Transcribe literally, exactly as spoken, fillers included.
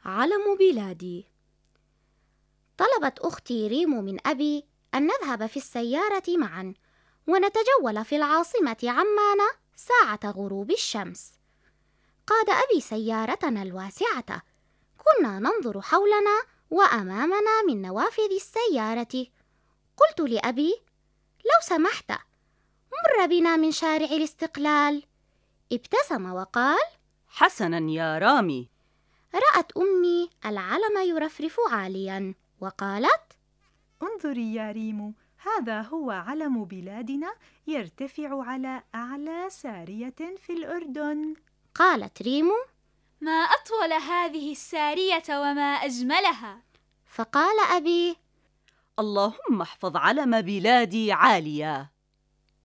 علم بلادي. طلبت أختي ريم من أبي أن نذهب في السيارة معا ونتجول في العاصمة عمان ساعة غروب الشمس. قاد أبي سيارتنا الواسعة، كنا ننظر حولنا وأمامنا من نوافذ السيارة. قلت لأبي: لو سمحت مر بنا من شارع الاستقلال. ابتسم وقال: حسناً يا رامي. رأت أمي العلم يرفرف عالياً وقالت: انظري يا ريم، هذا هو علم بلادنا يرتفع على أعلى سارية في الأردن. قالت ريم: ما أطول هذه السارية وما أجملها. فقال أبي: اللهم احفظ علم بلادي عالية.